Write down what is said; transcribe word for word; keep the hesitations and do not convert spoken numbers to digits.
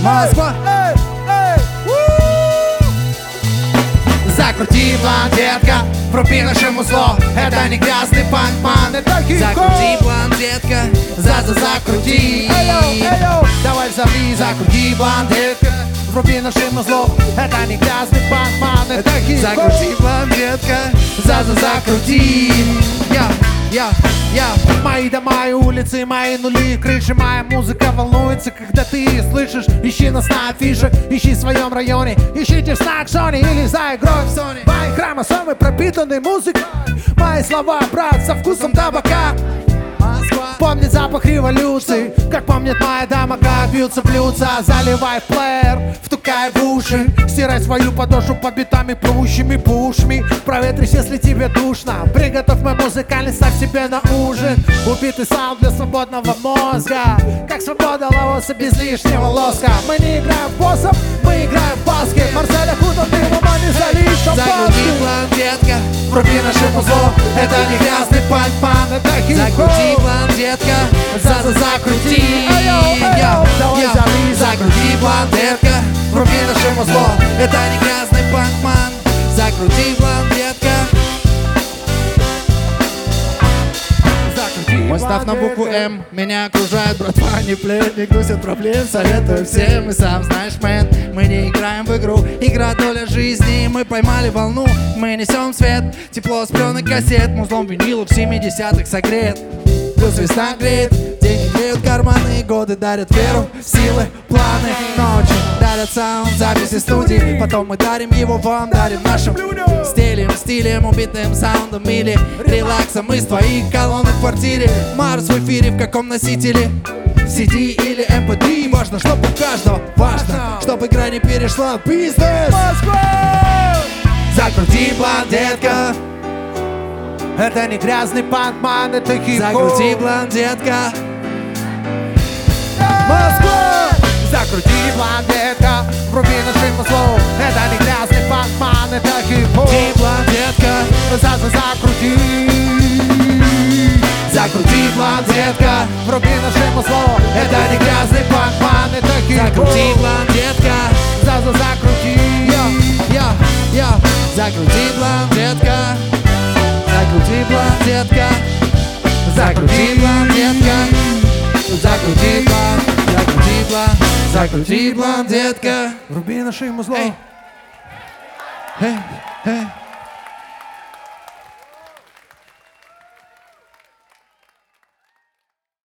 Москва. Закрути, блондетка, вруби нашему зло. Это не грязный панк-ман, это хип-хоп. Закрути, блондетка, за-за закрути. Давай взорви, закрути, блондетка, вруби нашему зло. Это не грязный панк-ман, это хип-хоп. Закрути, блондетка, за-за закрути. Я, я, я. Мои дома и улицы, мои нули, крыши, моя музыка волнуется, когда ты ее слышишь. Ищи нас на афишах, ищи в своем районе, ищите в снак-зоне или за игрой в Sony. Мои хромосомы пропитаны музыкой, мои слова, брат, со вкусом табака. Помнит запах революции, как помнит моя дама, как бьются блюдца. Заливай в плеер, втукай в уши, стирай свою подошву под битами, плывущими пушми. Проветрись, если тебе душно, приготовь мой музыкальный, ставь себе на ужин. Убитый саунд для свободного мозга, как свобода лавоса без лишнего лоска. Мы не играем в боссов, мы играем в баскет. Марселя Хутор, ты мама не залишь шампанским. Закрути, блондетка, вруби нашему зло. Это не грязный панк-ман, это хип-хоп. Закрути, блондетка, за-за закрути. Я, я, закрути, блондетка, вруби нашему зло. Это не грязный панк-ман. Закрути, блондетка. Мой став на букву М, меня окружает братва, не пленник, носит проблем, советую всем. И сам знаешь, мэн, мы не играем в игру, игра доля жизни, мы поймали волну. Мы несем свет, тепло с пленок кассет, музлом винилов семидесятых согреет. Плюс весна греет, деньги греют карманы, годы дарят веру, силы, планы. Ночи дарят саунд, записи студии, потом мы дарим его вам, дарим нашим стилем, стилем, убитым саундом или релаксом из твоих колонок в квартире. Марс в эфире в каком носителе? си ди или эм пэ три. Важно, чтобы у каждого, важно, чтобы игра не перешла в бизнес. Закрути, блондетка, это не грязный панк-ман, это хип-хоп. Закрути, блондетка. Москва! Закрути, блондетка, вруби нашему злу. Это не грязный панк-ман, это хип-хоп. Закрути, блондетка, за-за закрути. Закрути, блондетка, вруби нашему злу. Это не грязный панк-ман, это хип-хоп. Закрути, блондетка, за-за закрути. Я, я, я. Закрути, блондетка. Закрути, блондетка, закрути, блондетка, закрути, блондетка, закрути, блондетка, закрути, блондетка. Вруби нашему зло. Эй, эй, эй.